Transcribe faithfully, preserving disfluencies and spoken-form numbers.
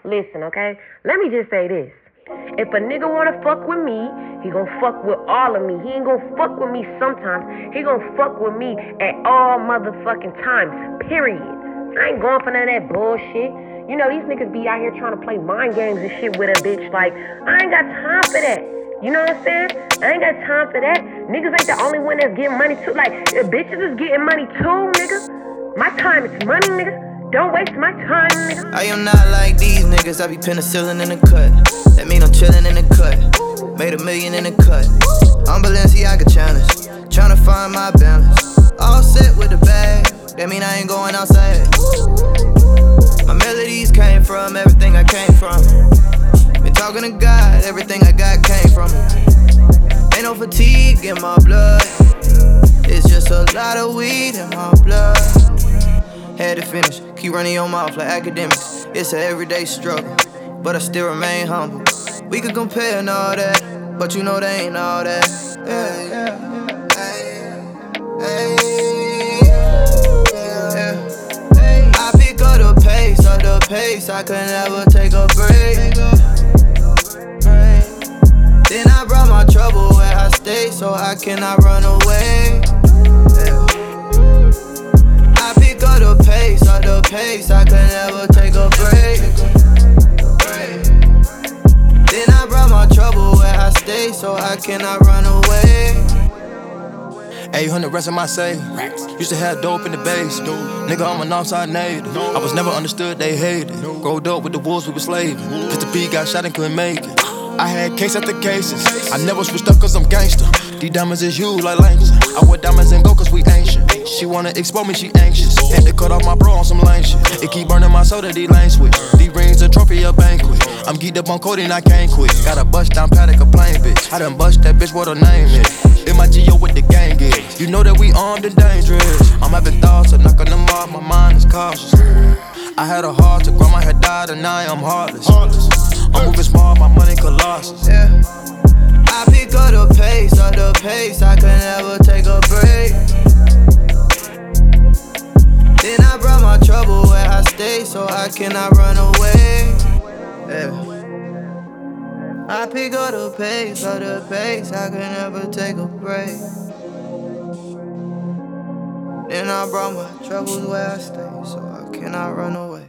Listen, okay? Let me just say this. If a nigga wanna fuck with me, he gon' fuck with all of me. He ain't gon' fuck with me sometimes. He gon' fuck with me at all motherfucking times. Period. I ain't going for none of that bullshit. You know, these niggas be out here trying to play mind games and shit with a bitch. Like, I ain't got time for that. You know what I'm saying? I ain't got time for that. Niggas ain't the only one that's getting money too. Like, if bitches is getting money too, nigga. My time is money, nigga. Don't waste my time, nigga. I am not like these niggas. I be penicillin in the cut. That mean I'm chillin' in the cut. Made a million in the cut. I'm Balenciaga challenge. Tryna find my balance. All set with the bag. That mean I ain't going outside. My melodies came from everything I came from. Been talking to God. Everything I got came from it. Ain't no fatigue in my blood. It's just a lot of weed in my blood. Had to finish, keep running your mouth like academics. It's an everyday struggle, but I still remain humble. We could compare and all that, but you know they ain't all that. Yeah, yeah, hey, hey, yeah. I pick up the pace, up the pace, I could never take a break. Then I brought my trouble where I stay, so I cannot run away. Up the pace, up the pace, I could never take a break. Then I brought my trouble where I stay, so I cannot run away. eight hundred rest of my save. Used to have dope in the base. Nigga, I'm an outside native. I was never understood, they hated. Growed up with the wolves, we were slaving. Cause the beat got shot and couldn't make it. I had case after cases. I never switched up cause I'm gangster. These diamonds is you like Langston. I wear diamonds and go cause we ancient. She wanna expose me, she anxious. Had to cut off my bro on some lame shit. It keep burning my soul to these lane switch. These rings a trophy, a banquet. I'm geeked up on codeine, I can't quit. Got a bust down paddock, a plain bitch. I done bust that bitch, what her name is. In my G O with the gang is. You know that we armed and dangerous. I'm having thoughts of knocking them off, my mind is cautious. I had a heart to grow, my head died and now I'm heartless. I'm moving small, my money colossus. Yeah. I pick up the pace, up the pace, I could never take a break. Then I brought my trouble where I stay, so I cannot run away. Yeah. I pick up the pace, up the pace, I could never take a break. Then I brought my troubles where I stay, so I cannot run away.